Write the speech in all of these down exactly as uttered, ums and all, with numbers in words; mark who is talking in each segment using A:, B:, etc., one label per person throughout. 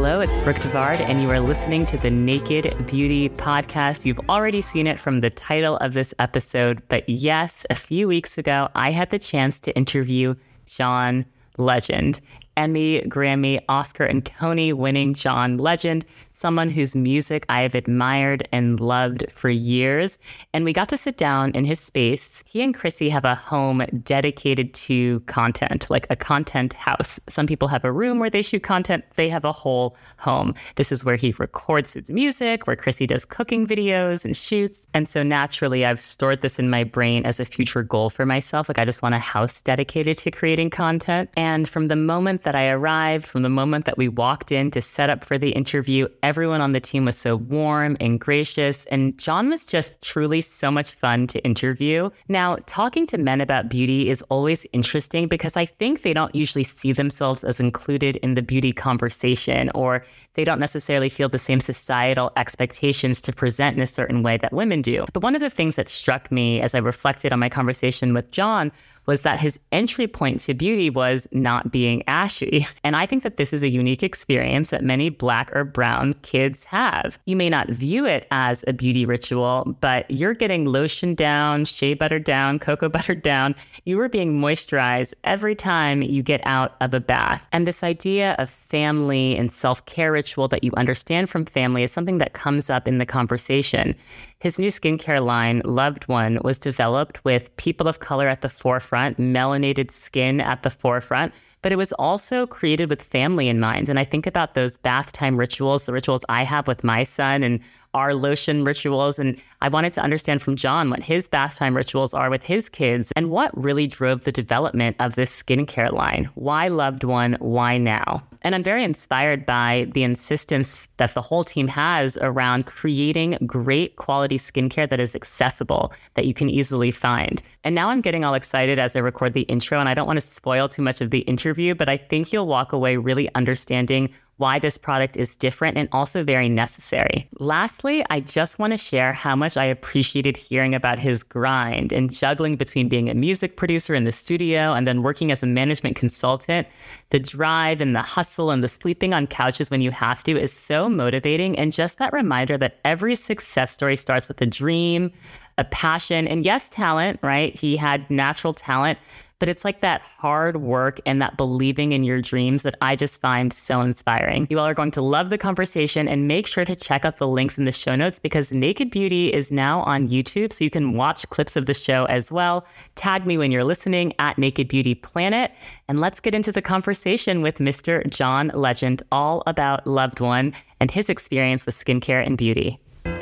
A: Hello, it's Brooke Devard, and you are listening to the Naked Beauty Podcast. You've already seen it from the title of this episode, but yes, a few weeks ago, I had the chance to interview John Legend. Emmy, Grammy, Oscar, and Tony winning John Legend, someone whose music I have admired and loved for years. And we got to sit down in his space. He and Chrissy have a home dedicated to content, like a content house. Some people have a room where they shoot content. They have a whole home. This is where he records his music, where Chrissy does cooking videos and shoots. And so naturally, I've stored this in my brain as a future goal for myself. Like I just want a house dedicated to creating content. And from the moment that I arrived, from the moment that we walked in to set up for the interview, everyone on the team was so warm and gracious, and John was just truly so much fun to interview. Now, talking to men about beauty is always interesting because I think they don't usually see themselves as included in the beauty conversation, or they don't necessarily feel the same societal expectations to present in a certain way that women do. But one of the things that struck me as I reflected on my conversation with John was that his entry point to beauty was not being ashy. And I think that this is a unique experience that many Black or brown kids have. You may not view it as a beauty ritual, but you're getting lotion down, shea butter down, cocoa butter down. You are being moisturized every time you get out of a bath. And this idea of family and self-care ritual that you understand from family is something that comes up in the conversation. His new skincare line, Loved One, was developed with people of color at the forefront, melanated skin at the forefront, but it was also created with family in mind. And I think about those bath time rituals, the rituals I have with my son and our lotion rituals. And I wanted to understand from John what his bath time rituals are with his kids and what really drove the development of this skincare line. Why Loved One? Why now? And I'm very inspired by the insistence that the whole team has around creating great quality skincare that is accessible, that you can easily find. And now I'm getting all excited as I record the intro, and I don't want to spoil too much of the interview, but I think you'll walk away really understanding why this product is different and also very necessary. Lastly, I just want to share how much I appreciated hearing about his grind and juggling between being a music producer in the studio and then working as a management consultant. The drive and the hustle and the sleeping on couches when you have to is so motivating. And just that reminder that every success story starts with a dream, a passion, and yes, talent, right? He had natural talent. But it's like that hard work and that believing in your dreams that I just find so inspiring. You all are going to love the conversation, and make sure to check out the links in the show notes because Naked Beauty is now on YouTube, so you can watch clips of the show as well. Tag me when you're listening at Naked Beauty Planet, and let's get into the conversation with Mister John Legend, all about Loved One and his experience with skincare and beauty.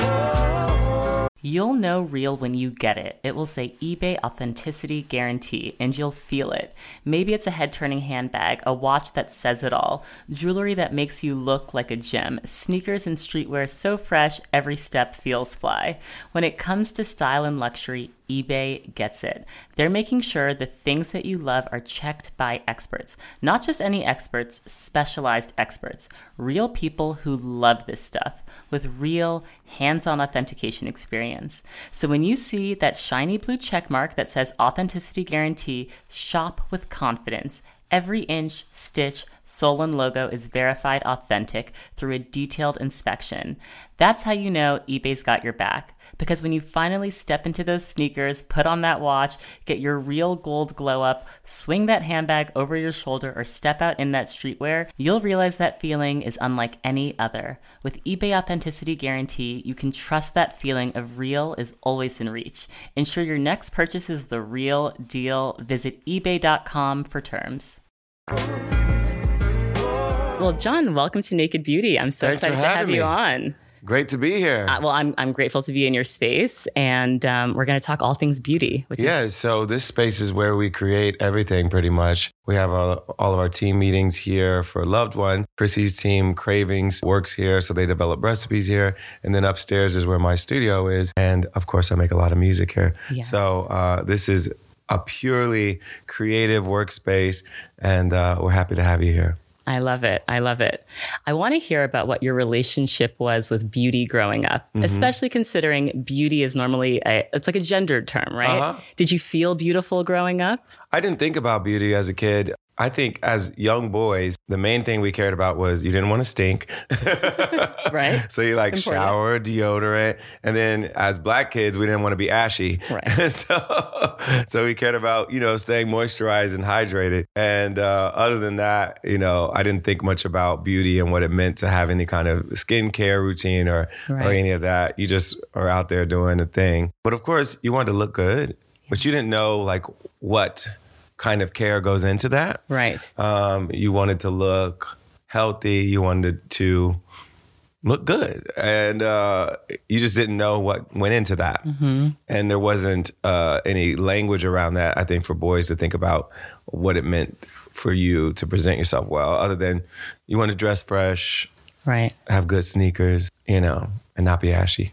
A: You'll know real when you get it. It will say eBay Authenticity Guarantee, and you'll feel it. Maybe it's a head-turning handbag, a watch that says it all, jewelry that makes you look like a gem, sneakers and streetwear so fresh, every step feels fly. When it comes to style and luxury, eBay gets it. They're making sure the things that you love are checked by experts. Not just any experts, specialized experts. Real people who love this stuff with real hands-on authentication experience. So when you see that shiny blue check mark that says Authenticity Guarantee, shop with confidence. Every inch, stitch, sole, and logo is verified authentic through a detailed inspection. That's how you know eBay's got your back. Because when you finally step into those sneakers, put on that watch, get your real gold glow up, swing that handbag over your shoulder, or step out in that streetwear, you'll realize that feeling is unlike any other. With eBay Authenticity Guarantee, you can trust that feeling of real is always in reach. Ensure your next purchase is the real deal. Visit ebay dot com for terms. Well, John, welcome to Naked Beauty. I'm so
B: Thanks
A: excited to have
B: me.
A: you on.
B: Great to be here.
A: Uh, well, I'm I'm grateful to be in your space, and um, we're going to talk all things beauty. Which
B: yeah,
A: is...
B: so this space is where we create everything pretty much. We have all, all of our team meetings here for Loved One. Chrissy's team, Cravings, works here, so they develop recipes here. And then upstairs is where my studio is. And of course, I make a lot of music here.
A: Yes.
B: So uh, this is a purely creative workspace, and uh, we're happy to have you here.
A: I love it. I love it. I want to hear about what your relationship was with beauty growing up, mm-hmm. especially considering beauty is normally, a, it's like a gendered term, right? Uh-huh. Did you feel beautiful growing up?
B: I didn't think about beauty as a kid. I think as young boys, the main thing we cared about was you didn't want to stink.
A: Right.
B: So you like
A: Important.
B: shower, deodorant. And then as black kids, we didn't want to be ashy.
A: Right.
B: so, so we cared about, you know, staying moisturized and hydrated. And uh, other than that, you know, I didn't think much about beauty and what it meant to have any kind of skincare routine or,
A: Right.
B: or any of that. You just are out there doing the thing. But of course, you wanted to look good, but you didn't know like what kind of care goes into that.
A: Right.
B: Um, you wanted to look healthy. You wanted to look good. And uh, you just didn't know what went into that.
A: Mm-hmm.
B: And there wasn't uh, any language around that, I think, for boys to think about what it meant for you to present yourself well, other than you want to dress fresh,
A: Right.
B: have good sneakers, you know, and not be ashy.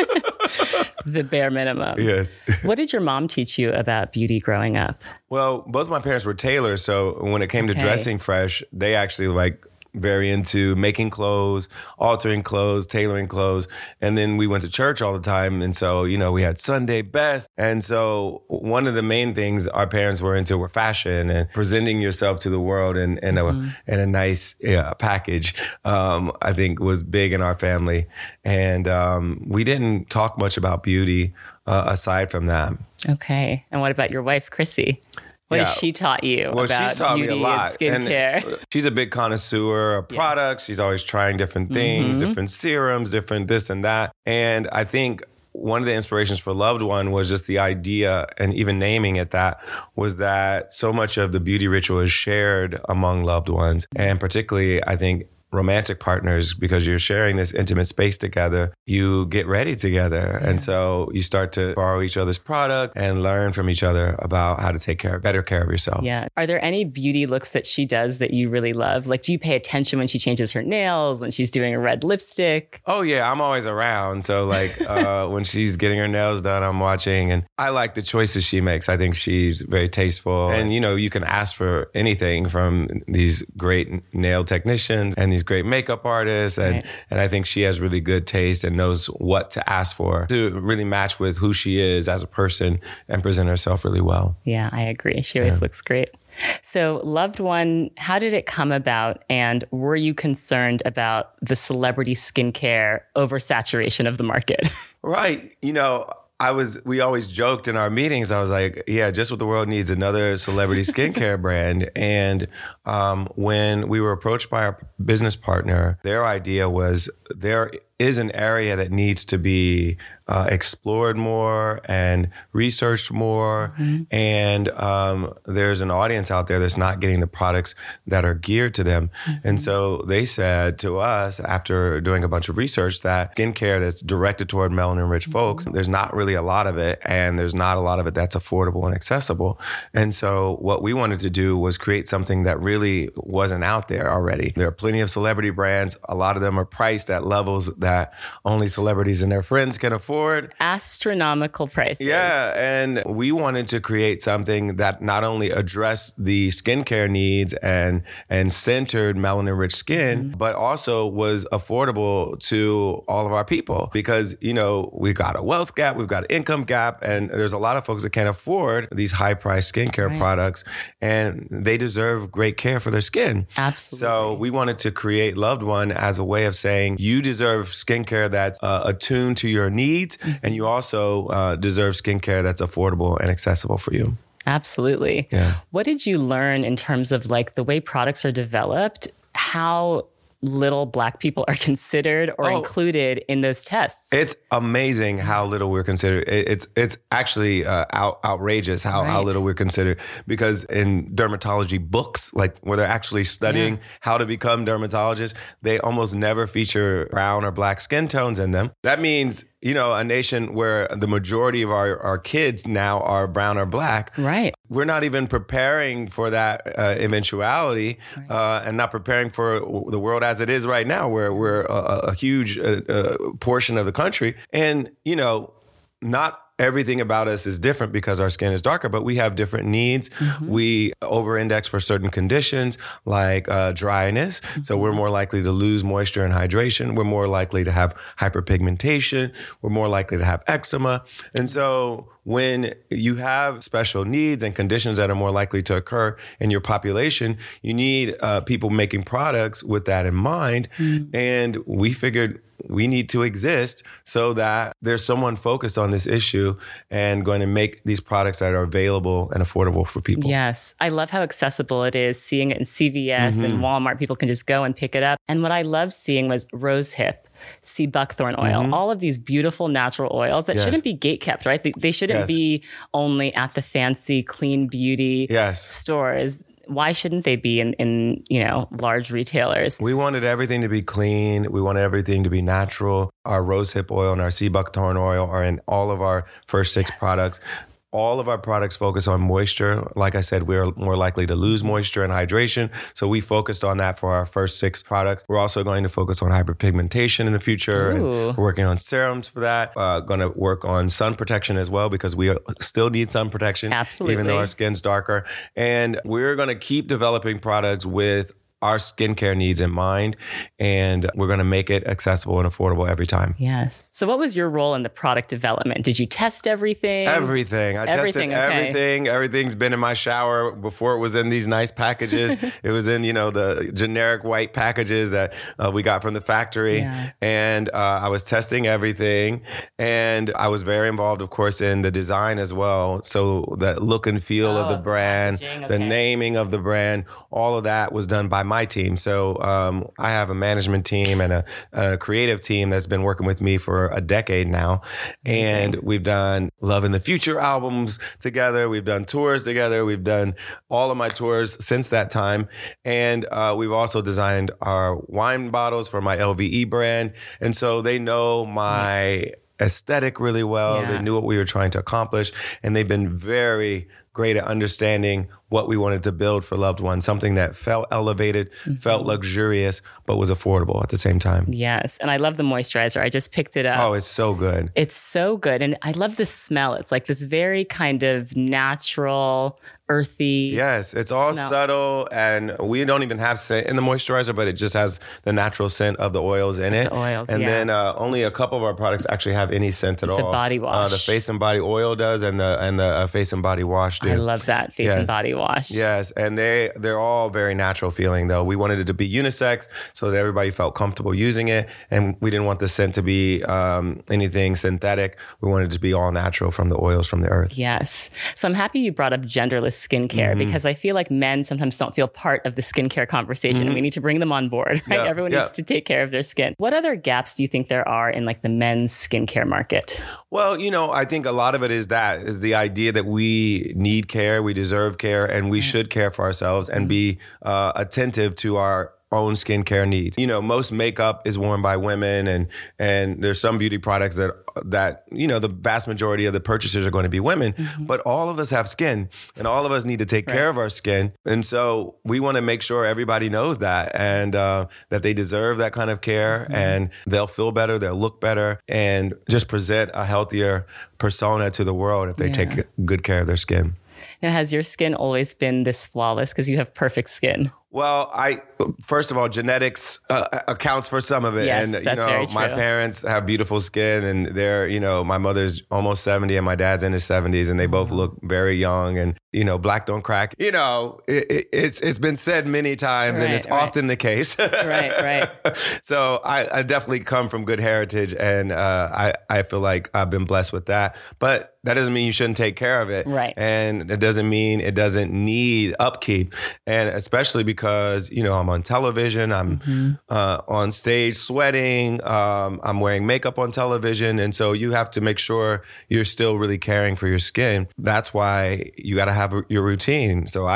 A: The bare minimum.
B: Yes.
A: What did your mom teach you about beauty growing up?
B: Well, both my parents were tailors, so when it came to
A: Okay.
B: dressing fresh, they actually like very into making clothes, altering clothes, tailoring clothes. And then we went to church all the time. And so, you know, we had Sunday best. And so one of the main things our parents were into were fashion and presenting yourself to the world in, in, mm-hmm. a, in a nice yeah, package, um, I think was big in our family. And um, we didn't talk much about beauty uh, aside from that.
A: Okay. And what about your wife, Chrissy? What
B: Yeah.
A: has she taught you
B: Well,
A: about
B: she's taught me
A: beauty
B: a lot.
A: and skincare?
B: And she's a big connoisseur of products. She's always trying different things,
A: Mm-hmm.
B: different serums, different this and that. And I think one of the inspirations for Loved One was just the idea, and even naming it that, was that so much of the beauty ritual is shared among loved ones. And particularly, I think, romantic partners, because you're sharing this intimate space together, you get ready together. Yeah. And so you start to borrow each other's product and learn from each other about how to take care, better care of yourself.
A: Yeah. Are there any beauty looks that she does that you really love? Like, do you pay attention when she changes her nails, when she's doing a red lipstick?
B: Oh yeah, I'm always around. So like uh, when she's getting her nails done, I'm watching, and I like the choices she makes. I think she's very tasteful. And you know, you can ask for anything from these great nail technicians and these great makeup artists, and right. and I think she has really good taste and knows what to ask for to really match with who she is as a person and present herself really well.
A: Yeah, I agree. She always yeah. looks great. So, Loved One, how did it come about? And were you concerned about the celebrity skincare oversaturation of the market?
B: Right. You know, I was, we always joked in our meetings. I was like, yeah, just what the world needs, another celebrity skincare brand. And um, when we were approached by our business partner, their idea was there is an area that needs to be uh, explored more and researched more. Mm-hmm. And um, there's an audience out there that's not getting the products that are geared to them. Mm-hmm. And so they said to us, after doing a bunch of research, that skincare that's directed toward melanin-rich mm-hmm. folks, there's not really a lot of it, and there's not a lot of it that's affordable and accessible. And so what we wanted to do was create something that really wasn't out there already. There are plenty of celebrity brands. A lot of them are priced at levels that only celebrities and their friends can afford.
A: Astronomical prices.
B: Yeah, and we wanted to create something that not only addressed the skincare needs and and centered melanin-rich skin, mm-hmm. but also was affordable to all of our people. Because, you know, we've got a wealth gap, we've got an income gap, and there's a lot of folks that can't afford these high-priced skincare right. products, and they deserve great care for their skin.
A: Absolutely.
B: So we wanted to create Loved One as a way of saying, you deserve skincare that's uh, attuned to your needs, mm-hmm. and you also uh, deserve skincare that's affordable and accessible for you.
A: Absolutely.
B: Yeah.
A: What did you learn in terms of like the way products are developed, how little Black people are considered or oh, included in those tests?
B: It's amazing how little we're considered. It's it's actually uh, out, outrageous how, right. how little we're considered, because in dermatology books, like where they're actually studying yeah. how to become dermatologists, they almost never feature brown or Black skin tones in them. That means, you know, a nation where the majority of our, our kids now are brown or Black.
A: Right.
B: We're not even preparing for that uh, eventuality right. uh, and not preparing for the world as it is right now, where we're a, a huge uh, uh, portion of the country. And, you know, not everything about us is different because our skin is darker, but we have different needs. Mm-hmm. We over-index for certain conditions like uh, dryness. Mm-hmm. So we're more likely to lose moisture and hydration. We're more likely to have hyperpigmentation. We're more likely to have eczema. And so when you have special needs and conditions that are more likely to occur in your population, you need uh, people making products with that in mind. Mm-hmm. And we figured we need to exist so that there's someone focused on this issue and going to make these products that are available and affordable for people.
A: Yes. I love how accessible it is. Seeing it in C V S mm-hmm. and Walmart, people can just go and pick it up. And what I loved seeing was rosehip, sea buckthorn oil, mm-hmm. all of these beautiful natural oils that yes. shouldn't be gatekept, right? They, they shouldn't yes. be only at the fancy clean beauty
B: yes.
A: stores. Why shouldn't they be in, in, you know, large retailers?
B: We wanted everything to be clean. We wanted everything to be natural. Our rosehip oil and our sea buckthorn oil are in all of our first six yes. products. All of our products focus on moisture. Like I said, we're more likely to lose moisture and hydration. So we focused on that for our first six products. We're also going to focus on hyperpigmentation in the future. And we're working on serums for that. Uh, going to work on sun protection as well because we still need sun protection.
A: Absolutely.
B: Even though our skin's darker. And we're going to keep developing products with our skincare needs in mind, and we're going to make it accessible and affordable every time.
A: Yes. So what was your role in the product development? Did you test everything?
B: Everything. I
A: everything,
B: tested
A: okay.
B: everything. Everything's been in my shower before it was in these nice packages. It was in, you know, the generic white packages that uh, we got from the factory. Yeah. And uh, I was testing everything. And I was very involved, of course, in the design as well. So the look and feel oh, of the brand, okay. the naming of the brand, all of that was done by my my team. So um, I have a management team and a, a creative team that's been working with me for a decade now. And Amazing. We've done Love in the Future albums together. We've done tours together. We've done all of my tours since that time. And uh, we've also designed our wine bottles for my L V E brand. And so they know my aesthetic really well. Yeah. They knew what we were trying to accomplish. And they've been very great at understanding what we wanted to build for loved ones, something that felt elevated, mm-hmm. felt luxurious, but was affordable at the same time.
A: Yes. And I love the moisturizer. I just picked it up.
B: Oh, it's so good.
A: It's so good. And I love the smell. It's like this very kind of natural, earthy.
B: Yes. It's all
A: smell.
B: subtle. And we don't even have scent in the moisturizer, but it just has the natural scent of the oils in it.
A: The oils,
B: and
A: yeah.
B: then uh, only a couple of our products actually have any scent at all.
A: The body wash.
B: Uh, the face and body oil does, and the and the uh, face and body wash do.
A: I love that face
B: yeah.
A: and body wash.
B: Yes, and they they're all very natural feeling though. We wanted it to be unisex so that everybody felt comfortable using it, and we didn't want the scent to be um, anything synthetic. We wanted it to be all natural from the oils from the earth.
A: Yes. So I'm happy you brought up genderless skincare mm-hmm. because I feel like men sometimes don't feel part of the skincare conversation. Mm-hmm. And we need to bring them on board, right? Yeah, Everyone yeah. needs to take care of their skin. What other gaps do you think there are in like the men's skincare market?
B: Well, you know, I think a lot of it is that is the idea that we need care, we deserve care, and we should care for ourselves and be uh, attentive to our own skincare needs. You know, most makeup is worn by women, and and there's some beauty products that that you know the vast majority of the purchasers are going to be women. Mm-hmm. But all of us have skin, and all of us need to take right. care of our skin. And so we want to make sure everybody knows that, and uh, that they deserve that kind of care, mm-hmm. and they'll feel better, they'll look better, and just present a healthier persona to the world if they yeah. take good care of their skin.
A: Now, has your skin always been this flawless? Because you have perfect skin.
B: Well, I first of all, genetics uh, accounts for some of it,
A: yes,
B: and you
A: that's
B: know,
A: very true.
B: My parents have beautiful skin, and they're, you know, my mother's almost seventy, and my dad's in his seventies, and they both look very young. And you know, black don't crack. You know, it, it, it's it's been said many times, right, and it's right. often the case.
A: right, right.
B: So I, I definitely come from good heritage, and uh, I I feel like I've been blessed with that, but. That doesn't mean you shouldn't take care of it.
A: Right.
B: And it doesn't mean it doesn't need upkeep. And especially because, you know, I'm on television, I'm mm-hmm. uh, on stage sweating, um, I'm wearing makeup on television. And so you have to make sure you're still really caring for your skin. That's why you got to have your routine. So I,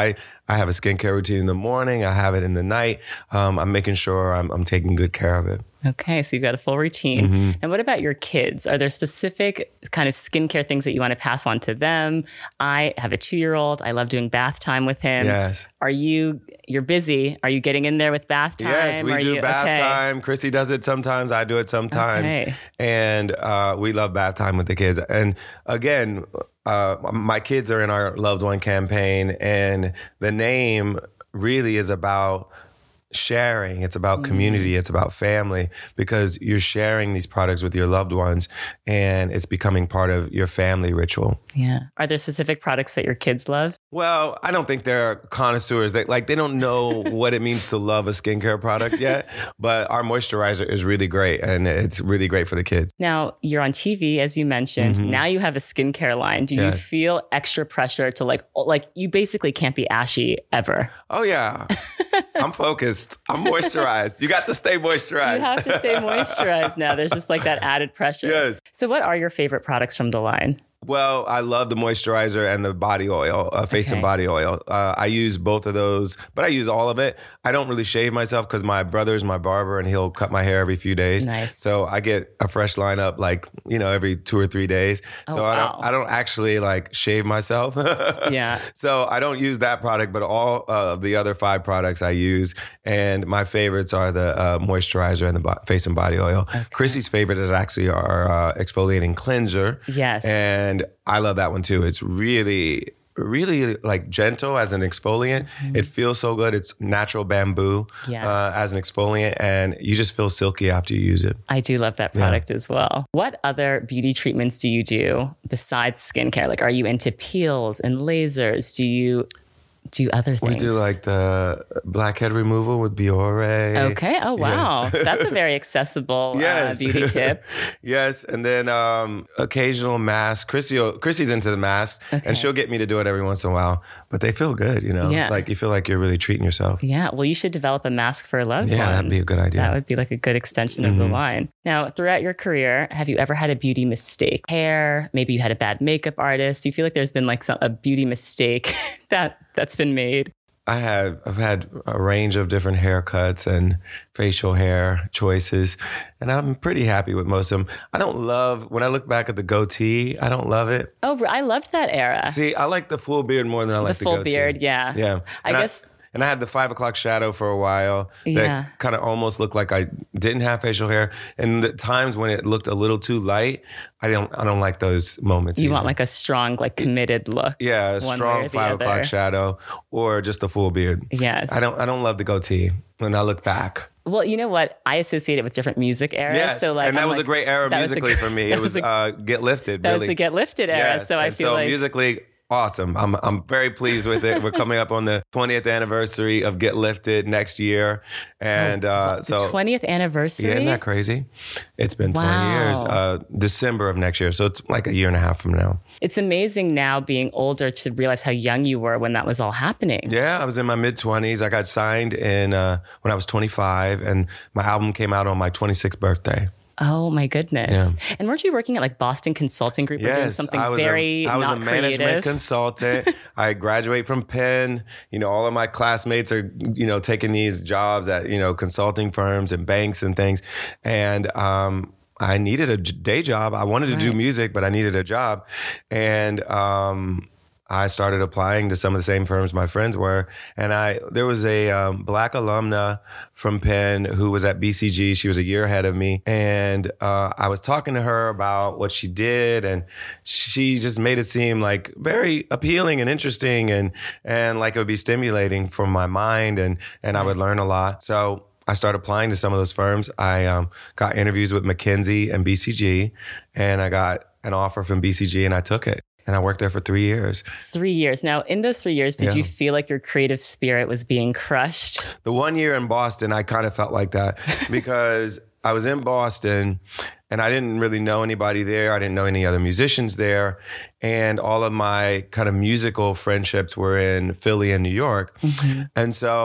B: I have a skincare routine in the morning. I have it in the night. Um, I'm making sure I'm, I'm taking good care of it.
A: Okay, so you've got a full routine. Mm-hmm. And what about your kids? Are there specific kind of skincare things that you want to pass on to them? I have a two-year-old. I love doing bath time with him.
B: Yes.
A: Are you, you're busy. Are you getting in there with bath time?
B: Yes, we
A: Are
B: do
A: you,
B: bath
A: okay.
B: time. Chrissy does it sometimes. I do it sometimes.
A: Okay.
B: And uh, we love bath time with the kids. And again, uh, my kids are in our Loved One campaign, and the name really is about sharing. It's about community. It's about family, because you're sharing these products with your loved ones, and it's becoming part of your family ritual.
A: Yeah. Are there specific products that your kids love?
B: Well, I don't think they're connoisseurs. They like they don't know what it means to love a skincare product yet, but our moisturizer is really great, and it's really great for the kids.
A: Now, you're on T V, as you mentioned. Mm-hmm. Now you have a skincare line. Do you
B: yeah.
A: feel extra pressure to like, like you basically can't be ashy ever?
B: Oh, yeah. I'm focused. I'm moisturized. You got to stay moisturized.
A: You have to stay moisturized now. There's just like that added pressure.
B: Yes.
A: So what are your favorite products from the line?
B: Well, I love the moisturizer and the body oil, uh, face okay. and body oil. Uh, I use both of those, but I use all of it. I don't really shave myself because my brother's my barber and he'll cut my hair every few days.
A: Nice.
B: So I get a fresh lineup like, you know, every two or three days.
A: Oh,
B: so
A: wow.
B: I don't I don't actually like shave myself.
A: Yeah.
B: So I don't use that product, but all of the other five products I use. And my favorites are the uh, moisturizer and the bo- face and body oil. Okay. Chrissy's favorite is actually our uh, exfoliating cleanser.
A: Yes.
B: And And I love that one too. It's really, really like gentle as an exfoliant. Mm-hmm. It feels so good. It's natural bamboo
A: yes.
B: uh, as an exfoliant, and you just feel silky after you use it.
A: I do love that product yeah. as well. What other beauty treatments do you do besides skincare? Like, are you into peels and lasers? Do you do other things?
B: We do like the blackhead removal with Biore.
A: Okay. Oh, wow.
B: Yes.
A: That's a very accessible
B: yes.
A: uh, beauty tip.
B: Yes. And then um, occasional masks. Chrissy, Chrissy's into the masks, okay. and she'll get me to do it every once in a while. But they feel good, you know?
A: Yeah.
B: It's like you feel like you're really treating yourself.
A: Yeah. Well, you should develop a mask for a loved
B: yeah,
A: one.
B: Yeah, that'd be a good idea.
A: That would be like a good extension mm-hmm. of the line. Now, throughout your career, have you ever had a beauty mistake? Hair, maybe you had a bad makeup artist. Do you feel like there's been like some, a beauty mistake that, that's been made?
B: I have, I've had a range of different haircuts and facial hair choices, and I'm pretty happy with most of them. I don't love, when I look back at the goatee, I don't love it.
A: Oh, I loved that era.
B: See, I like the full beard more than I like the,
A: the full
B: goatee.
A: beard, yeah.
B: Yeah.
A: I
B: and
A: guess...
B: I, And I had the five o'clock shadow for a while that
A: yeah.
B: kind of almost looked like I didn't have facial hair. And the times when it looked a little too light, I don't I don't like those moments.
A: You
B: either.
A: want like a strong, like committed look.
B: Yeah, a strong five
A: other.
B: o'clock shadow or just a full beard.
A: Yes.
B: I don't I don't love the goatee when I look back.
A: Well, you know what? I associate it with different music eras.
B: Yes,
A: so like,
B: and that
A: I'm
B: was
A: like,
B: a great era musically
A: a,
B: for me. It was
A: was a,
B: uh, Get Lifted,
A: that
B: really.
A: was the Get Lifted era.
B: Yes.
A: So I
B: and
A: feel
B: so
A: like...
B: musically... Awesome. I'm I'm very pleased with it. We're coming up on the twentieth anniversary of Get Lifted next year. And
A: oh,
B: uh,
A: the
B: so
A: twentieth anniversary?
B: Yeah, isn't that crazy? It's been
A: wow.
B: twenty years, uh, December of next year. So it's like a year and a half from now.
A: It's amazing now being older to realize how young you were when that was all happening.
B: Yeah, I was in my mid twenties. I got signed in uh, when I was twenty-five, and my album came out on my twenty-sixth birthday.
A: Oh my goodness.
B: Yeah.
A: And weren't you working at like Boston Consulting Group or
B: yes,
A: doing something
B: I was
A: very
B: a, I was
A: not
B: a management
A: creative?
B: consultant. I graduate from Penn. You know, all of my classmates are, you know, taking these jobs at, you know, consulting firms and banks and things. And um, I needed a day job. I wanted to
A: right.
B: do music, but I needed a job. And um I started applying to some of the same firms my friends were. And I there was a um, black alumna from Penn who was at B C G. She was a year ahead of me. And uh, I was talking to her about what she did. And she just made it seem like very appealing and interesting and, and like it would be stimulating for my mind. And, and I would learn a lot. So I started applying to some of those firms. I um, got interviews with McKinsey and B C G. And I got an offer from B C G and I took it. And I worked there for three years.
A: Three years. Now, in those three years, did
B: yeah.
A: you feel like your creative spirit was being crushed?
B: The one year in Boston, I kind of felt like that because I was in Boston and I didn't really know anybody there. I didn't know any other musicians there. And all of my kind of musical friendships were in Philly and New York. Mm-hmm. And so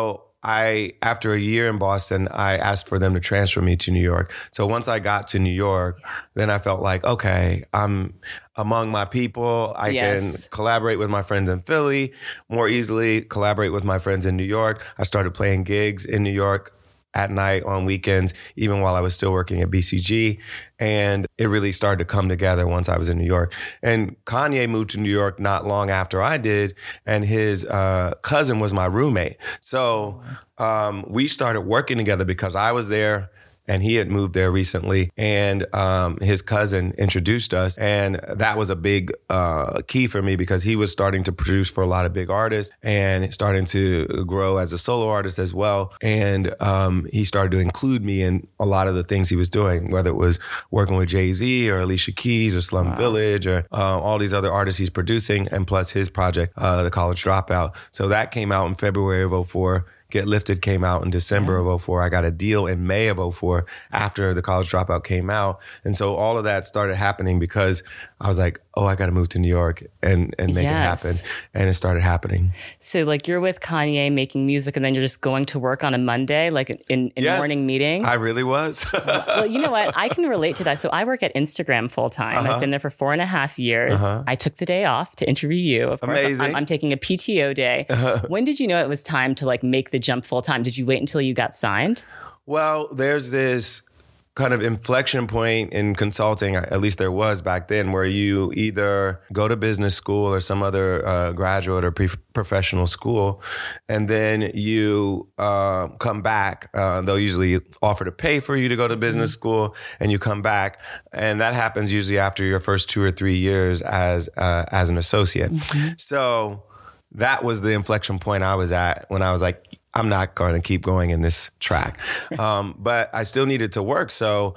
B: I, after a year in Boston, I asked for them to transfer me to New York. So once I got to New York, then I felt like, okay, I'm among my people. I
A: Yes.
B: can collaborate with my friends in Philly more easily, collaborate with my friends in New York. I started playing gigs in New York at night, on weekends, even while I was still working at B C G. And it really started to come together once I was in New York. And Kanye moved to New York not long after I did, and his uh, cousin was my roommate. So um, we started working together because I was there and he had moved there recently, and um, his cousin introduced us. And that was a big uh, key for me because he was starting to produce for a lot of big artists and starting to grow as a solo artist as well. And um, he started to include me in a lot of the things he was doing, whether it was working with Jay-Z or Alicia Keys or Slum wow. Village or uh, all these other artists he's producing, and plus his project, uh, The College Dropout. So that came out in February of oh four. Get Lifted came out in December of oh four. I got a deal in May of oh four after The College Dropout came out. And so all of that started happening because I was like, oh, I got to move to New York and, and make yes. it happen. And it started happening.
A: So like you're with Kanye making music and then you're just going to work on a Monday, like in, in yes, morning meeting?
B: I really was.
A: Well, you know what? I can relate to that. So I work at Instagram full time. Uh-huh. I've been there for four and a half years. Uh-huh. I took the day off to interview you. Of course,
B: Amazing.
A: I'm, I'm taking a P T O day. Uh-huh. When did you know it was time to like make the jump full time? Did you wait until you got signed?
B: Well, there's this kind of inflection point in consulting, at least there was back then, where you either go to business school or some other uh, graduate or pre- professional school, and then you uh, come back. Uh, they'll usually offer to pay for you to go to business mm-hmm. school, and you come back, and that happens usually after your first two or three years as uh, as an associate. Mm-hmm. So that was the inflection point I was at when I was like, I'm not going to keep going in this track. Um, but I still needed to work. So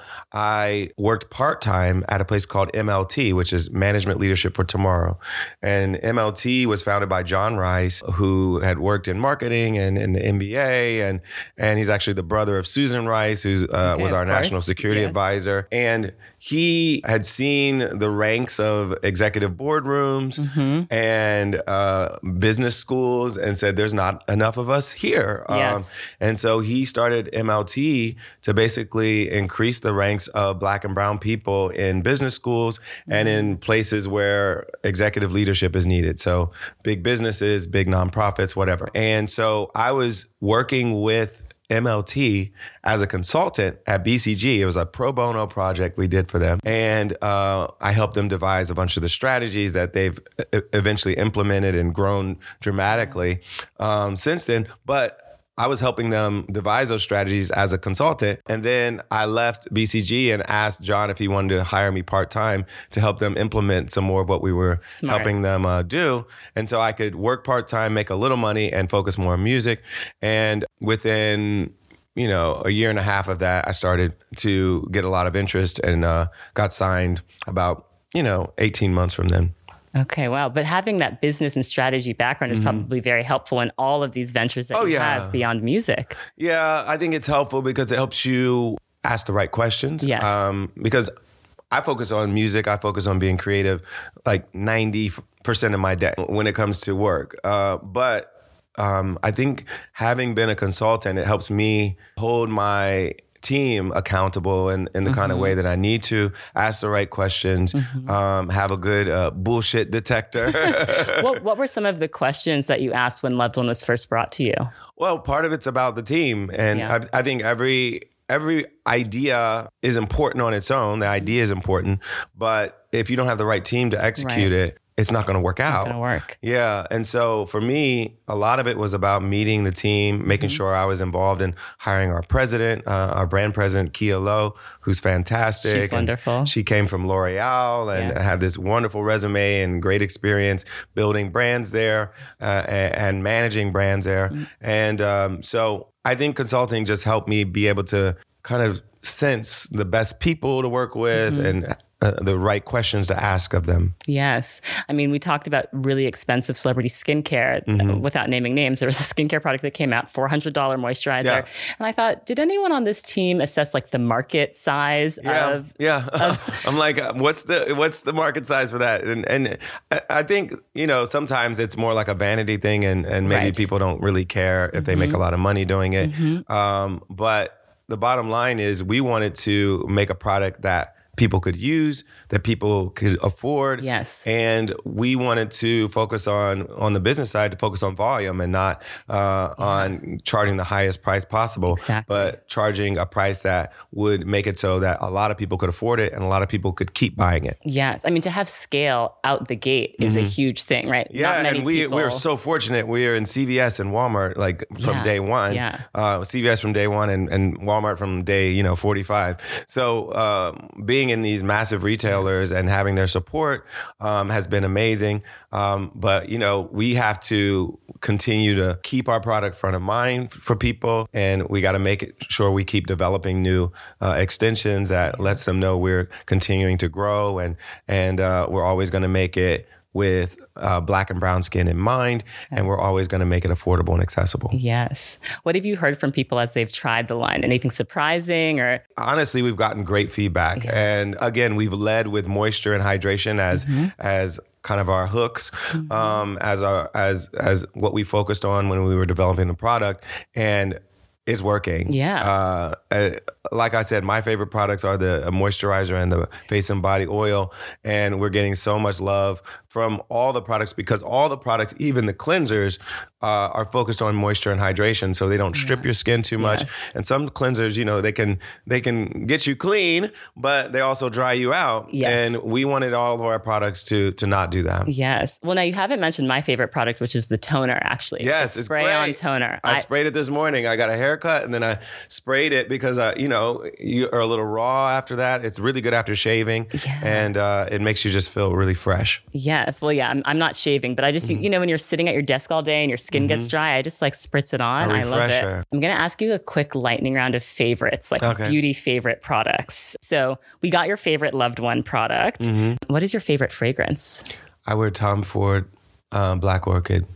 B: I worked part-time at a place called M L T, which is Management Leadership for Tomorrow. And M L T was founded by John Rice, who had worked in marketing and in the N B A. And, and he's actually the brother of Susan Rice, who uh, okay, was our national security yes. advisor. And he had seen the ranks of executive boardrooms mm-hmm. and uh, business schools and said, there's not enough of us here.
A: Yes.
B: Um, and so he started M L T to basically increase the ranks of Black and brown people in business schools mm-hmm. and in places where executive leadership is needed. So big businesses, big nonprofits, whatever. And so I was working with M L T as a consultant at B C G. It was a pro bono project we did for them. And uh, I helped them devise a bunch of the strategies that they've eventually implemented and grown dramatically um, since then. But I was helping them devise those strategies as a consultant. And then I left B C G and asked John if he wanted to hire me part-time to help them implement some more of what we were Smart. helping them uh, do. And so I could work part-time, make a little money, and focus more on music. And within, you know, a year and a half of that, I started to get a lot of interest and uh, got signed about, you know, eighteen months from then.
A: Okay, wow. But having that business and strategy background is mm-hmm. probably very helpful in all of these ventures that oh, you yeah. have beyond music.
B: Yeah, I think it's helpful because it helps you ask the right questions.
A: Yes.
B: Um, because I focus on music. I focus on being creative like ninety percent of my day when it comes to work. Uh, but um, I think having been a consultant, it helps me hold my team accountable in, in the mm-hmm. kind of way that I need to, ask the right questions, mm-hmm. um, have a good uh, bullshit detector.
A: what, what were some of the questions that you asked when Loved One was first brought to you?
B: Well, part of it's about the team. And yeah. I, I think every every idea is important on its own. The idea is important. But if you don't have the right team to execute right. it, it's not going to work
A: it's
B: out.
A: Not going to work.
B: Yeah. And so for me, a lot of it was about meeting the team, making mm-hmm. sure I was involved in hiring our president, uh, our brand president, Kia Lowe, who's fantastic.
A: She's wonderful.
B: She came from L'Oreal and yes. had this wonderful resume and great experience building brands there uh, and, and managing brands there. Mm-hmm. And um, so I think consulting just helped me be able to kind of sense the best people to work with mm-hmm. and uh, the right questions to ask of them.
A: Yes. I mean, we talked about really expensive celebrity skincare mm-hmm. without naming names. There was a skincare product that came out, four hundred dollars moisturizer. Yeah. And I thought, did anyone on this team assess like the market size
B: yeah.
A: of...
B: Yeah.
A: Of-
B: I'm like, what's the what's the market size for that? And and I think, you know, sometimes it's more like a vanity thing and, and maybe
A: right.
B: people don't really care if mm-hmm. they make a lot of money doing it. Mm-hmm. Um, but the bottom line is we wanted to make a product that people could use, that people could afford.
A: Yes.
B: And we wanted to focus on, on the business side, to focus on volume and not uh, yeah. on charging the highest price possible,
A: exactly.
B: but charging a price that would make it so that a lot of people could afford it and a lot of people could keep buying it.
A: Yes. I mean, to have scale out the gate is mm-hmm. a huge thing, right?
B: Yeah.
A: Not many
B: and we,
A: people...
B: we were so fortunate. We were in C V S and Walmart, like from
A: yeah.
B: day one.
A: Yeah.
B: Uh, C V S from day one and, and Walmart from day, you know, forty-five. So um, being in these massive retailers and having their support um, has been amazing. Um, but, you know, we have to continue to keep our product front of mind for people. And we got to make it sure we keep developing new uh, extensions that lets them know we're continuing to grow. And, and uh, we're always going to make it with uh, black and brown skin in mind, and we're always going to make it affordable and accessible.
A: Yes. What have you heard from people as they've tried the line? Anything surprising or?
B: Honestly, we've gotten great feedback. Yeah. And again, we've led with moisture and hydration as mm-hmm. as kind of our hooks, mm-hmm. um, as our as as what we focused on when we were developing the product. And it's working.
A: Yeah.
B: Uh, like I said, my favorite products are the moisturizer and the face and body oil. And we're getting so much love from all the products because all the products, even the cleansers, uh, are focused on moisture and hydration, so they don't strip yeah. your skin too much.
A: Yes.
B: And some cleansers, you know, they can they can get you clean, but they also dry you out.
A: Yes.
B: And we wanted all of our products to to not do that.
A: Yes. Well, now you haven't mentioned my favorite product, which is the toner, actually.
B: Yes,
A: the
B: it's
A: spray-on
B: great.
A: toner.
B: I,
A: I
B: sprayed it this morning. I got a haircut and then I sprayed it because, uh, you know, you are a little raw after that. It's really good after shaving.
A: Yeah.
B: And uh, it makes you just feel really fresh.
A: Yes. Well, yeah, I'm, I'm not shaving, but I just, mm-hmm. you know, when you're sitting at your desk all day and your skin mm-hmm. gets dry, I just like spritz it on. I love it. I'm going to ask you a quick lightning round of favorites, like
B: okay.
A: beauty favorite products. So we got your favorite loved one product. Mm-hmm. What is your favorite fragrance?
B: I wear Tom Ford um, Black Orchid.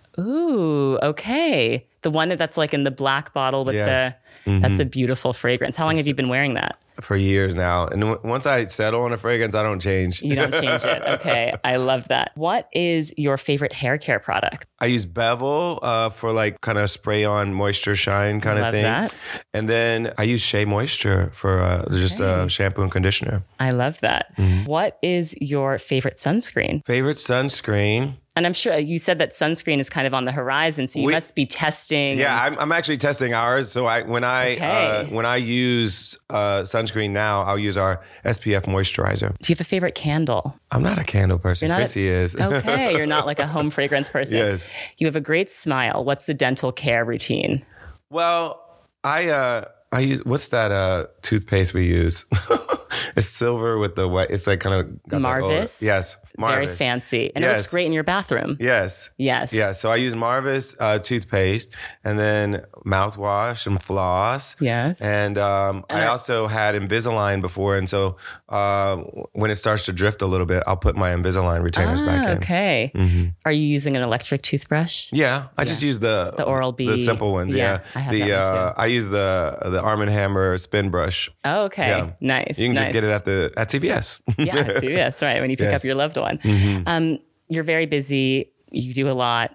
A: Ooh, okay. The one that, that's like in the black bottle with
B: yeah.
A: the, mm-hmm. that's a beautiful fragrance. How long it's, have you been wearing that?
B: For years now. And w- once I settle on a fragrance, I don't change.
A: You don't change it. Okay. I love that. What is your favorite hair care product?
B: I use Bevel uh, for like kind of spray on moisture shine kind
A: love
B: of thing.
A: That.
B: And then I use Shea Moisture for uh, just
A: okay.
B: uh, shampoo and conditioner.
A: I love that. Mm-hmm. What is your favorite sunscreen?
B: Favorite sunscreen?
A: And I'm sure you said that sunscreen is kind of on the horizon, so you we, must be testing.
B: Yeah, I'm, I'm actually testing ours. So I when I
A: okay.
B: uh, when I use uh, sunscreen now, I'll use our S P F moisturizer.
A: Do you have a favorite candle?
B: I'm not a candle person. Chrissy
A: a,
B: is.
A: Okay, you're not like a home fragrance person.
B: Yes.
A: You have a great smile. What's the dental care routine?
B: Well, I uh, I use what's that uh, toothpaste we use? It's silver with the white. It's like kind of got
A: Marvis.
B: Yes. Marvis.
A: Very fancy. And
B: yes.
A: it looks great in your bathroom.
B: Yes.
A: Yes.
B: Yeah. So I use Marvis uh, toothpaste and then mouthwash and floss.
A: Yes.
B: And, um, and I, I also had Invisalign before. And so uh, when it starts to drift a little bit, I'll put my Invisalign retainers
A: ah,
B: back in.
A: Okay. Mm-hmm. Are you using an electric toothbrush?
B: Yeah. I yeah. just use the
A: the Oral-B.
B: The simple ones. Yeah.
A: yeah. I have
B: the,
A: that one
B: uh,
A: too.
B: I use the the Arm and Hammer spin brush.
A: Oh, okay. Yeah. Nice.
B: You can
A: nice.
B: just get it at the at C V S.
A: Yeah, at C V S, right. When you pick
B: yes.
A: up your loved one.
B: Mm-hmm.
A: Um, you're very busy. You do a lot.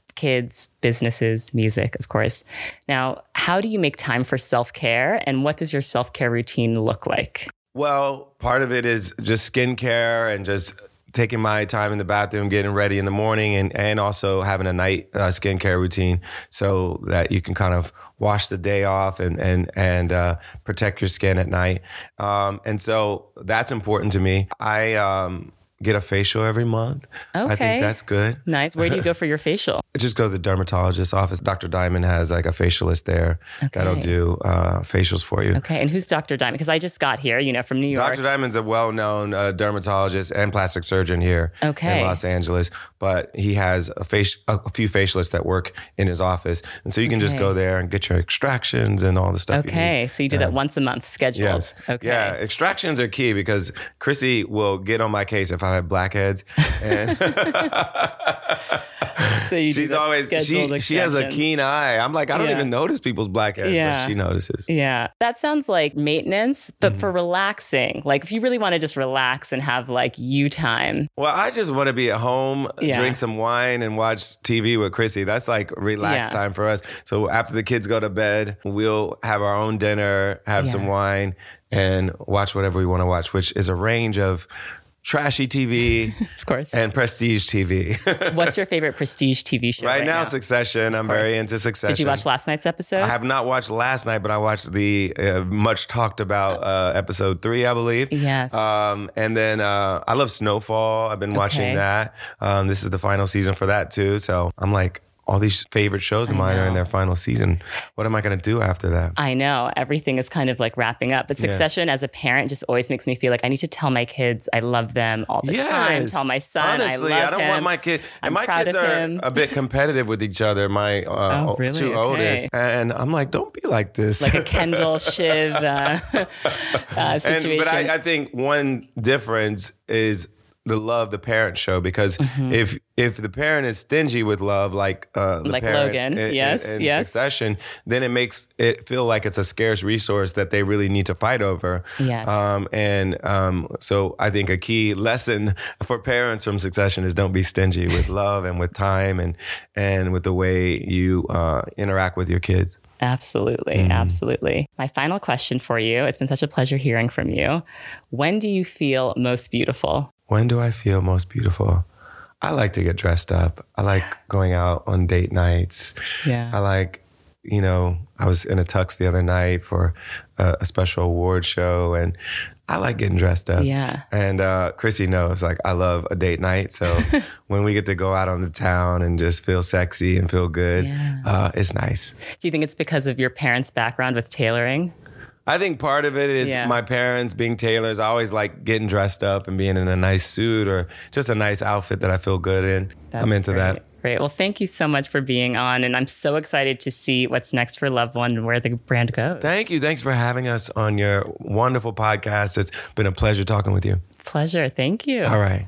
A: Kids, businesses, music, of course. Now, how do you make time for self-care, and what does your self-care routine look like?
B: Well, part of it is just skincare and just taking my time in the bathroom, getting ready in the morning, and, and also having a night uh, skincare routine so that you can kind of wash the day off and and and uh, protect your skin at night. Um, and so that's important to me. I um, get a facial every month.
A: Okay.
B: I think that's good.
A: Nice. Where do you go for your facial?
B: just go to the dermatologist's office. Doctor Diamond has like a facialist there okay. that'll do uh, facials for you.
A: Okay. And who's Doctor Diamond? Because I just got here, you know, from New York.
B: Doctor Diamond's a well-known uh, dermatologist and plastic surgeon here
A: okay.
B: in Los Angeles. But he has a, face, a few facialists that work in his office. And so you can okay. just go there and get your extractions and all the stuff
A: Okay.
B: You
A: so you do um, that once a month scheduled.
B: Yes.
A: Okay.
B: Yeah. Extractions are key because Chrissy will get on my case if I have blackheads. And
A: so you
B: She's always, she, she has a keen eye. I'm like, I don't yeah. even notice people's blackheads,
A: yeah.
B: but she notices.
A: Yeah. That sounds like maintenance, but mm-hmm. for relaxing. Like if you really want to just relax and have like you time.
B: Well, I just want to be at home, yeah. drink some wine and watch T V with Chrissy. That's like relax yeah. time for us. So after the kids go to bed, we'll have our own dinner, have yeah. some wine and watch whatever we want to watch, which is a range of trashy T V,
A: of course,
B: and prestige T V.
A: What's your favorite prestige T V show
B: right,
A: right
B: now?
A: now?
B: Succession. I'm very into Succession.
A: Did you watch last night's episode?
B: I have not watched last night, but I watched the uh, much talked about uh, episode three, I believe.
A: Yes.
B: Um, and then uh, I love Snowfall. I've been watching okay. that. Um, this is the final season for that too. So I'm like, all these favorite shows of mine are in their final season. What am I going to do after that?
A: I know. Everything is kind of like wrapping up. But Succession yes. as a parent just always makes me feel like I need to tell my kids I love them all the yes. time. Tell my son
B: Honestly,
A: I love
B: I don't
A: him.
B: want my kid. And
A: I'm
B: my
A: proud
B: kids
A: of
B: are
A: him.
B: a bit competitive with each other. My uh,
A: oh, really?
B: two
A: okay.
B: oldest. And I'm like, don't be like this.
A: Like a Kendall Shiv uh, uh, situation.
B: And, but I, I think one difference is the love the parent show, because mm-hmm. if if the parent is stingy with love, like uh, the
A: like
B: parent
A: Logan,
B: in,
A: yes,
B: in, in
A: yes.
B: Succession, then it makes it feel like it's a scarce resource that they really need to fight over.
A: Yes.
B: Um, and um, so I think a key lesson for parents from Succession is don't be stingy with love and with time and and with the way you uh, interact with your kids.
A: Absolutely. Mm. Absolutely. My final question for you. It's been such a pleasure hearing from you. When do you feel most beautiful?
B: When do I feel most beautiful? I like to get dressed up. I like going out on date nights.
A: Yeah.
B: I like, you know, I was in a tux the other night for a, a special award show, and I like getting dressed up.
A: Yeah.
B: And uh, Chrissy knows, like, I love a date night. So when we get to go out on the town and just feel sexy and feel good, yeah. uh, it's nice.
A: Do you think it's because of your parents' background with tailoring?
B: I think part of it is
A: yeah.
B: my parents being tailors. I always like getting dressed up and being in a nice suit or just a nice outfit that I feel good in.
A: That's
B: I'm into
A: great.
B: that.
A: Great. Well, thank you so much for being on. And I'm so excited to see what's next for Loved One and where the brand goes.
B: Thank you. Thanks for having us on your wonderful podcast. It's been a pleasure talking with you.
A: Pleasure. Thank you.
B: All right.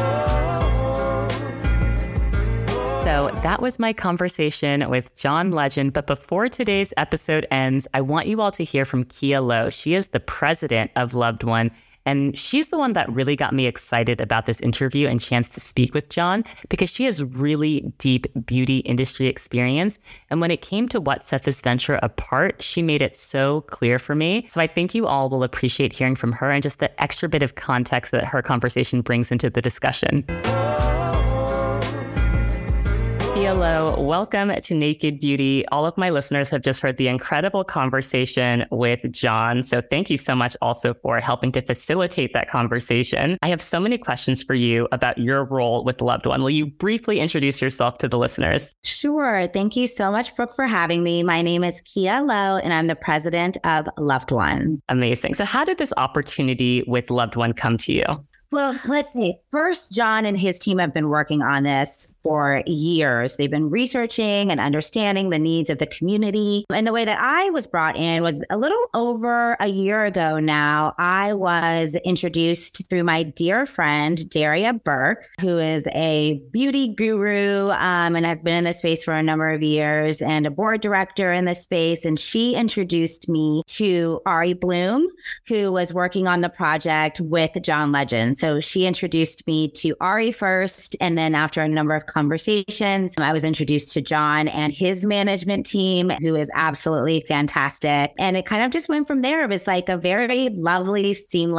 A: So that was my conversation with John Legend. But before today's episode ends, I want you all to hear from Kia Lo. She is the president of Loved One. And she's the one that really got me excited about this interview and chance to speak with John, because she has really deep beauty industry experience. And when it came to what set this venture apart, she made it so clear for me. So I think you all will appreciate hearing from her and just the extra bit of context that her conversation brings into the discussion. Hello, welcome to Naked Beauty. All of my listeners have just heard the incredible conversation with John. So thank you so much also for helping to facilitate that conversation. I have so many questions for you about your role with Loved One. Will you briefly introduce yourself to the listeners?
C: Sure. Thank you so much, Brooke, for having me. My name is Kia Lo, and I'm the president of Loved One.
A: Amazing. So how did this opportunity with Loved One come to you?
C: Well, let's see. First, John and his team have been working on this for years. They've been researching and understanding the needs of the community. And the way that I was brought in was a little over a year ago now. I was introduced through my dear friend, Daria Burke, who is a beauty guru um, and has been in this space for a number of years and a board director in this space. And she introduced me to Ari Bloom, who was working on the project with John Legend. So she introduced me to Ari first, and then after a number of conversations, I was introduced to John and his management team, who is absolutely fantastic. And it kind of just went from there. It was like a very lovely, seamless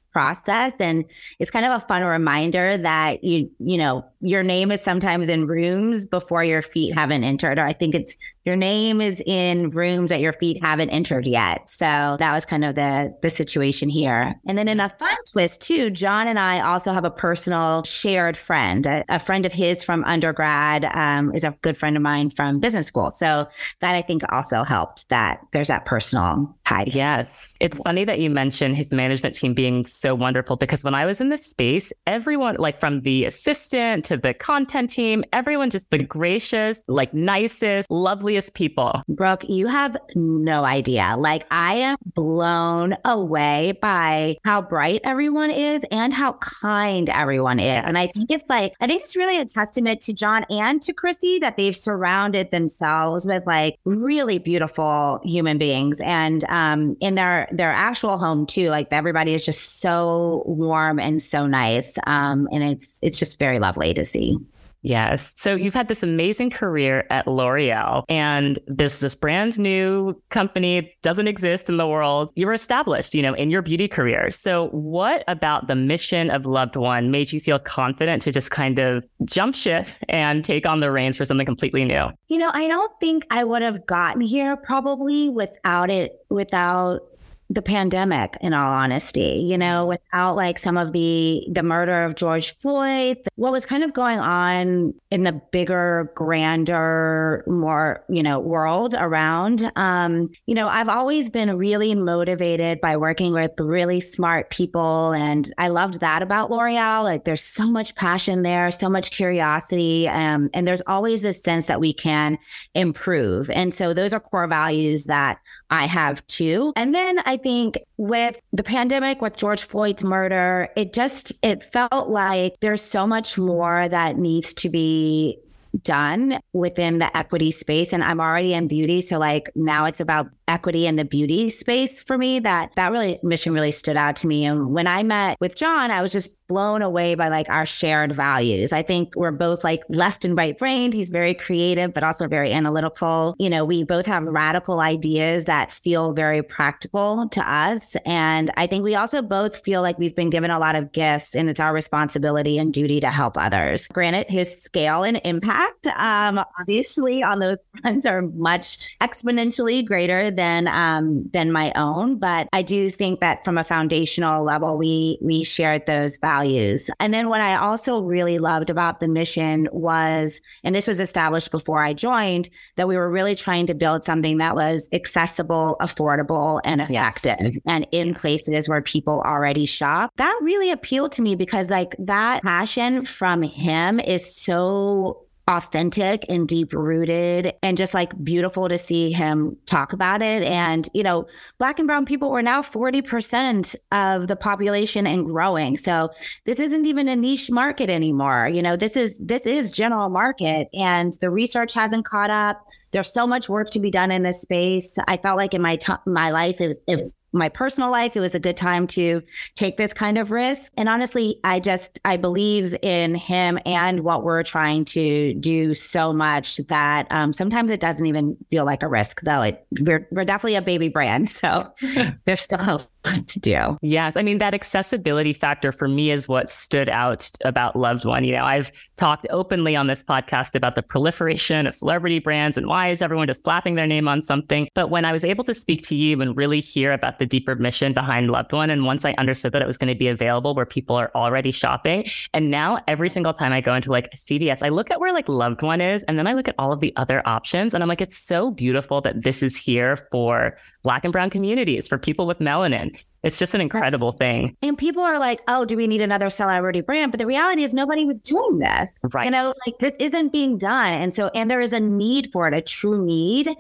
C: process. And it's kind of a fun reminder that you, you know, your name is sometimes in rooms before your feet haven't entered. Or I think it's your name is in rooms that your feet haven't entered yet. So that was kind of the, the situation here. And then in a fun twist too, John and I also have a personal shared friend. A, a friend of his from undergrad um, is a good friend of mine from business school. So that I think also helped that there's that personal tie.
A: Yes. It's funny that you mentioned his management team being so wonderful, because when I was in this space, everyone, like from the assistant to the content team, everyone just the gracious, like nicest, loveliest people.
C: Brooke, you have no idea. Like, I am blown away by how bright everyone is and how kind everyone is. And I think it's like, I think it's really a testament to John and to Chrissy that they've surrounded themselves with like really beautiful human beings. And um, in their, their actual home too, like everybody is just so warm and so nice. Um, and it's, it's just very lovely to see.
A: Yes. So you've had this amazing career at L'Oreal, and this this brand new company doesn't exist in the world. You were established, you know, in your beauty career. So what about the mission of Loved One made you feel confident to just kind of jump ship and take on the reins for something completely new?
C: You know, I don't think I would have gotten here probably without it, without the pandemic, in all honesty, you know, without like some of the, the murder of George Floyd, what was kind of going on in the bigger, grander, more, you know, world around. Um, you know, I've always been really motivated by working with really smart people. And I loved that about L'Oreal. Like there's so much passion there, so much curiosity. Um, and there's always this sense that we can improve. And so those are core values that I have too. And then I think with the pandemic, with George Floyd's murder, it just, it felt like there's so much more that needs to be done within the equity space. And I'm already in beauty. So like now it's about equity in the beauty space for me. That that really mission really stood out to me. And when I met with John, I was just blown away by like our shared values. I think we're both like left and right brained. He's very creative, but also very analytical. You know, we both have radical ideas that feel very practical to us. And I think we also both feel like we've been given a lot of gifts, and it's our responsibility and duty to help others. Granted, his scale and impact, um, obviously on those fronts are much exponentially greater than um, than my own. But I do think that from a foundational level, we we shared those values. And then what I also really loved about the mission was, and this was established before I joined, that we were really trying to build something that was accessible, affordable, and effective, yes. and in places where people already shop. That really appealed to me because like that passion from him is so authentic and deep rooted and just like beautiful to see him talk about it. And, you know, Black and brown people were now forty percent of the population and growing. So this isn't even a niche market anymore. You know, this is, this is general market, and the research hasn't caught up. There's so much work to be done in this space. I felt like in my, t- my life, it was, it, my personal life, it was a good time to take this kind of risk. And honestly, I just, I believe in him and what we're trying to do so much that um, sometimes it doesn't even feel like a risk, though. It we're, we're definitely a baby brand. So there's still a lot to do.
A: Yes. I mean, that accessibility factor for me is what stood out about Loved One. You know, I've talked openly on this podcast about the proliferation of celebrity brands and why is everyone just slapping their name on something. But when I was able to speak to you and really hear about the deeper mission behind Loved One, and once I understood that it was going to be available where people are already shopping, and now every single time I go into like C V S, I look at where like Loved One is, and then I look at all of the other options, and I'm like, it's so beautiful that this is here for Black and brown communities, for people with melanin. It's just an incredible thing.
C: And people are like, oh, do we need another celebrity brand? But the reality is nobody was doing this.
A: Right.
C: You know, like this isn't being done. And so, and there is a need for it, a true need.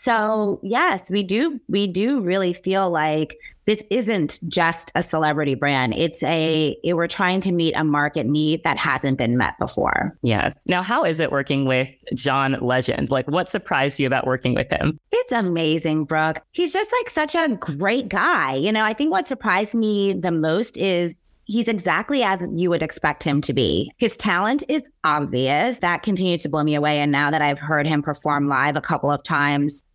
C: So yes, we do, we do really feel like this isn't just a celebrity brand. It's a, it, we're trying to meet a market need that hasn't been met before.
A: Yes. Now, how is it working with John Legend? Like, what surprised you about working with him?
C: It's amazing, Brooke. He's just like such a great guy. You know, I think what surprised me the most is he's exactly as you would expect him to be. His talent is obvious. That continues to blow me away. And now that I've heard him perform live a couple of times,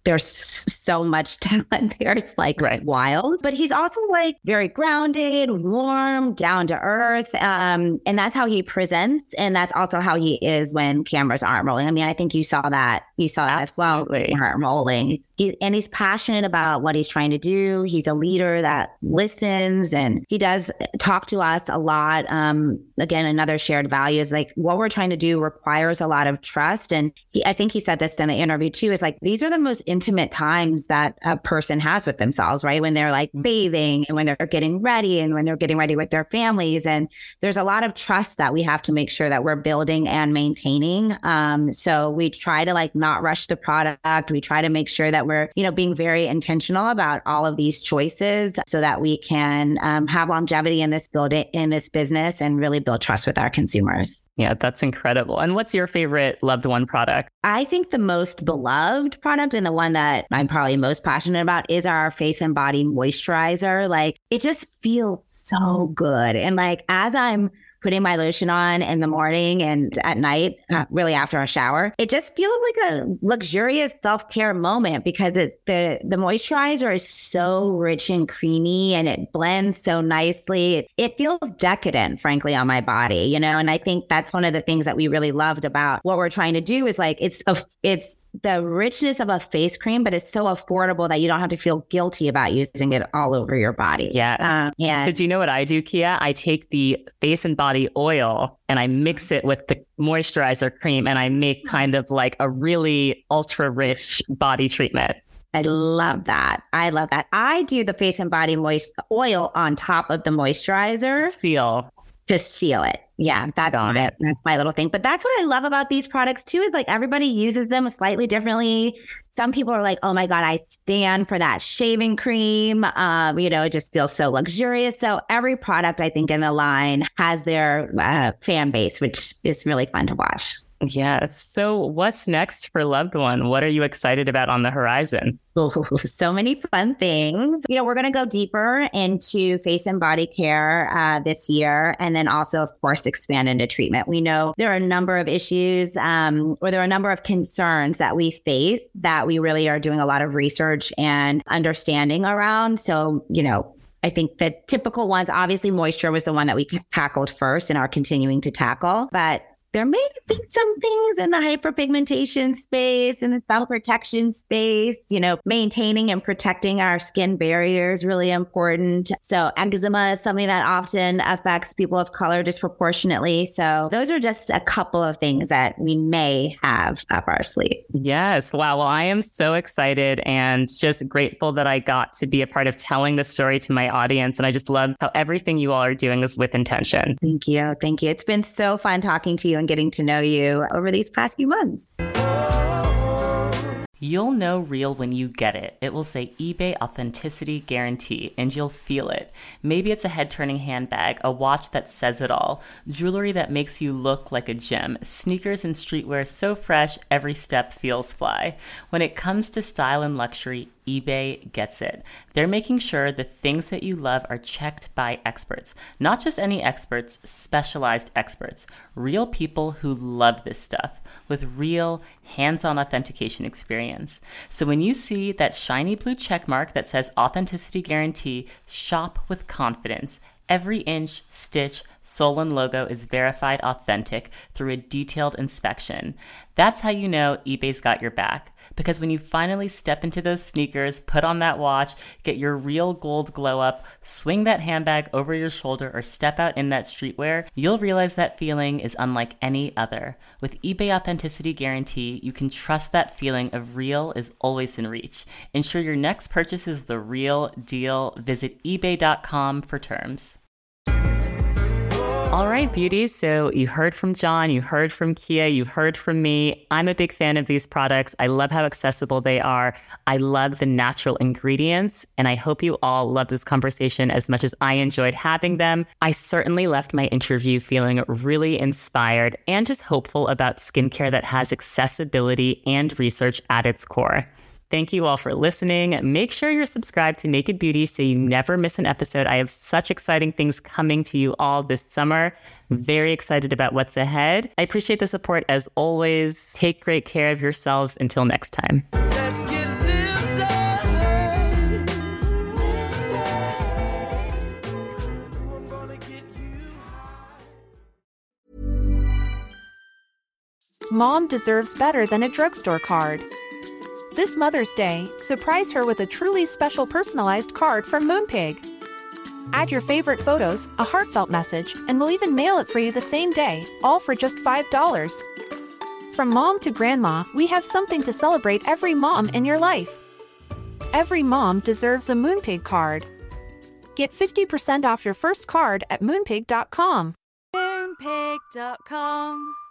C: there's so much talent there. It's like
A: right.
C: wild, but he's also like very grounded, warm, down to earth. Um, and that's how he presents. And that's also how he is when cameras aren't rolling. I mean, I think you saw that. You saw that
A: Absolutely.
C: as well. Aren't rolling. He, and he's passionate about what he's trying to do. He's a leader that listens, and he does talk to us a lot. Um, again, another shared value is like what we're trying to do requires a lot of trust. And he, I think he said this in the interview too, is like, these are the most intimate times that a person has with themselves, right? When they're like bathing and when they're getting ready and when they're getting ready with their families. And there's a lot of trust that we have to make sure that we're building and maintaining. Um, so we try to like not rush the product. We try to make sure that we're, you know, being very intentional about all of these choices so that we can um, have longevity in this building, in this business, and really build trust with our consumers.
A: Yeah, that's incredible. And what's your favorite Loved One product?
C: I think the most beloved product and the one that I'm probably most passionate about is our face and body moisturizer. Like, it just feels so good. And like, as I'm putting my lotion on in the morning and at night, uh, really after a shower, it just feels like a luxurious self-care moment because it's the, the moisturizer is so rich and creamy and it blends so nicely. It, it feels decadent, frankly, on my body, you know? And I think that's one of the things that we really loved about what we're trying to do is like, it's, a, it's, the richness of a face cream, but it's so affordable that you don't have to feel guilty about using it all over your body.
A: Yeah.
C: Um, yeah.
A: So do you know what I do, Kia? I take the face and body oil and I mix it with the moisturizer cream and I make kind of like a really ultra rich body treatment.
C: I love that. I love that. I do the face and body moist oil on top of the moisturizer.
A: Seal.
C: To seal it. Yeah, that's
A: Got
C: it. That's my little thing. But that's what I love about these products too, is like everybody uses them slightly differently. Some people are like, oh my God, I stand for that shaving cream. Um, you know, it just feels so luxurious. So every product I think in the line has their uh, fan base, which is really fun to watch.
A: Yes. So what's next for Loved One? What are you excited about on the horizon?
C: So many fun things. You know, we're going to go deeper into face and body care uh, this year. And then also, of course, expand into treatment. We know there are a number of issues um, or there are a number of concerns that we face that we really are doing a lot of research and understanding around. So, you know, I think the typical ones, obviously moisture was the one that we tackled first and are continuing to tackle. But there may be some things in the hyperpigmentation space, in the sun protection space, you know, maintaining and protecting our skin barrier is really important. So eczema is something that often affects people of color disproportionately. So those are just a couple of things that we may have up our sleeve.
A: Yes. Wow. Well, I am so excited and just grateful that I got to be a part of telling the story to my audience. And I just love how everything you all are doing is with intention.
C: Thank you. Thank you. It's been so fun talking to you and getting to know you over these past few months.
A: You'll know real when you get it. It will say eBay Authenticity Guarantee, and you'll feel it. Maybe it's a head-turning handbag, a watch that says it all, jewelry that makes you look like a gem, sneakers and streetwear so fresh, every step feels fly. When it comes to style and luxury, eBay gets it. They're making sure the things that you love are checked by experts. Not just any experts, specialized experts. Real people who love this stuff with real hands-on authentication experience. So when you see that shiny blue check mark that says Authenticity Guarantee, shop with confidence. Every inch, stitch, sole, and logo is verified authentic through a detailed inspection. That's how you know eBay's got your back. Because when you finally step into those sneakers, put on that watch, get your real gold glow up, swing that handbag over your shoulder, or step out in that streetwear, you'll realize that feeling is unlike any other. With eBay Authenticity Guarantee, you can trust that feeling of real is always in reach. Ensure your next purchase is the real deal. Visit ebay dot com for terms. All right, beauties. So you heard from John, you heard from Kia, you heard from me. I'm a big fan of these products. I love how accessible they are. I love the natural ingredients, and I hope you all love this conversation as much as I enjoyed having them. I certainly left my interview feeling really inspired and just hopeful about skincare that has accessibility and research at its core. Thank you all for listening. Make sure you're subscribed to Naked Beauty so you never miss an episode. I have such exciting things coming to you all this summer. Very excited about what's ahead. I appreciate the support as always. Take great care of yourselves. Until next time. Let's get
D: Mom deserves better than a drugstore card. This Mother's Day, surprise her with a truly special personalized card from Moonpig. Add your favorite photos, a heartfelt message, and we'll even mail it for you the same day, all for just five dollars. From mom to grandma, we have something to celebrate every mom in your life. Every mom deserves a Moonpig card. Get fifty percent off your first card at moonpig dot com.
E: moonpig dot com